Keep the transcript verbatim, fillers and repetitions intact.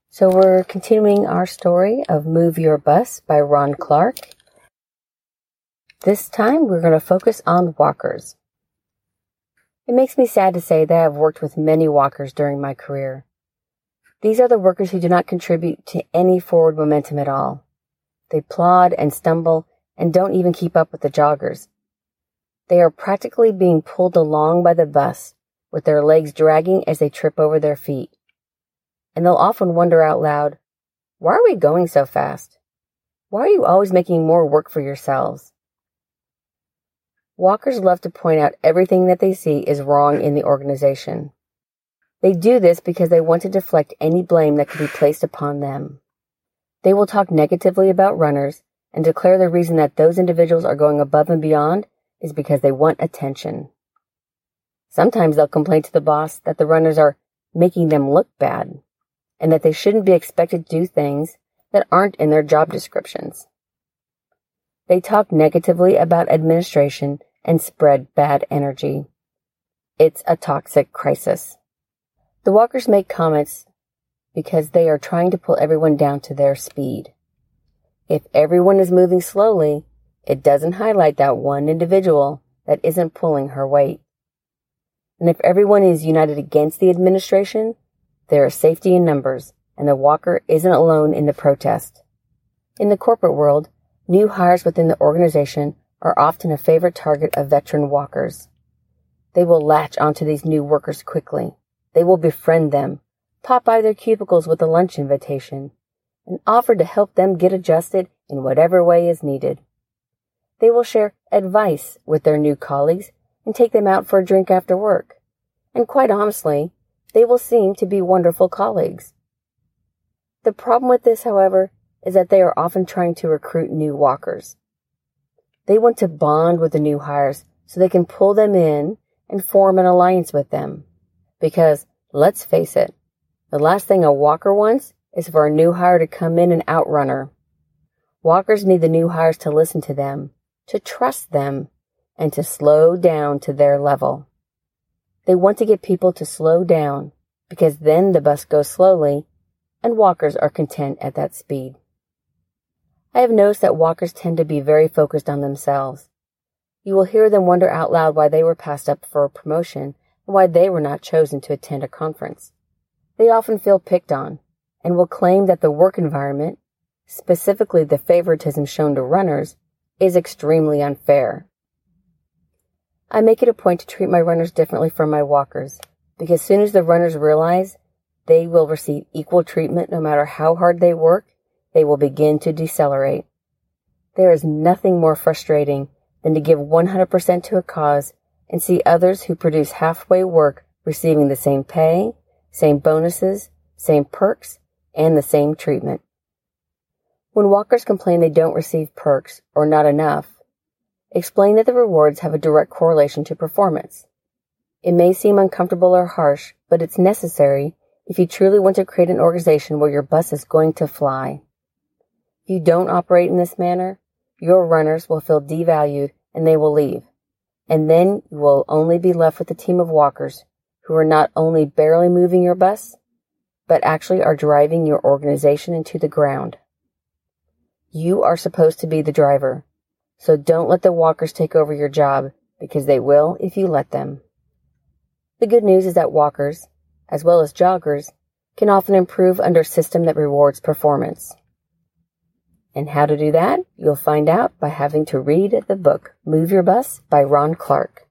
So we're continuing our story of Move Your Bus by Ron Clark. This time we're going to focus on walkers. It makes me sad to say that I've worked with many walkers during my career. These are the workers who do not contribute to any forward momentum at all. They plod and stumble and don't even keep up with the joggers. They are practically being pulled along by the bus, with their legs dragging as they trip over their feet. And they'll often wonder out loud, why are we going so fast? Why are you always making more work for yourselves? Walkers love to point out everything that they see is wrong in the organization. They do this because they want to deflect any blame that could be placed upon them. They will talk negatively about runners and declare the reason that those individuals are going above and beyond is because they want attention. Sometimes they'll complain to the boss that the runners are making them look bad, and that they shouldn't be expected to do things that aren't in their job descriptions. They talk negatively about administration and spread bad energy. It's a toxic crisis. The walkers make comments because they are trying to pull everyone down to their speed. If everyone is moving slowly, it doesn't highlight that one individual that isn't pulling her weight. And if everyone is united against the administration, there is safety in numbers, and the walker isn't alone in the protest. In the corporate world, new hires within the organization are often a favorite target of veteran walkers. They will latch onto these new workers quickly. They will befriend them, pop by their cubicles with a lunch invitation, and offer to help them get adjusted in whatever way is needed. They will share advice with their new colleagues and take them out for a drink after work. And quite honestly, they will seem to be wonderful colleagues. The problem with this, however, is that they are often trying to recruit new walkers. They want to bond with the new hires so they can pull them in and form an alliance with them. Because, let's face it, the last thing a walker wants is for a new hire to come in and outrun her. Walkers need the new hires to listen to them, to trust them, and to slow down to their level. They want to get people to slow down, because then the bus goes slowly, and walkers are content at that speed. I have noticed that walkers tend to be very focused on themselves. You will hear them wonder out loud why they were passed up for a promotion and why they were not chosen to attend a conference. They often feel picked on, and will claim that the work environment, specifically the favoritism shown to runners, is extremely unfair. I make it a point to treat my runners differently from my walkers, because as soon as the runners realize they will receive equal treatment no matter how hard they work, they will begin to decelerate. There is nothing more frustrating than to give one hundred percent to a cause and see others who produce halfway work receiving the same pay, same bonuses, same perks, and the same treatment. When walkers complain they don't receive perks or not enough, explain that the rewards have a direct correlation to performance. It may seem uncomfortable or harsh, but it's necessary if you truly want to create an organization where your bus is going to fly. If you don't operate in this manner, your runners will feel devalued and they will leave. And then you will only be left with a team of walkers who are not only barely moving your bus, but actually are driving your organization into the ground. You are supposed to be the driver. So don't let the walkers take over your job, because they will if you let them. The good news is that walkers, as well as joggers, can often improve under a system that rewards performance. And how to do that, you'll find out by having to read the book Move Your Bus by Ron Clark.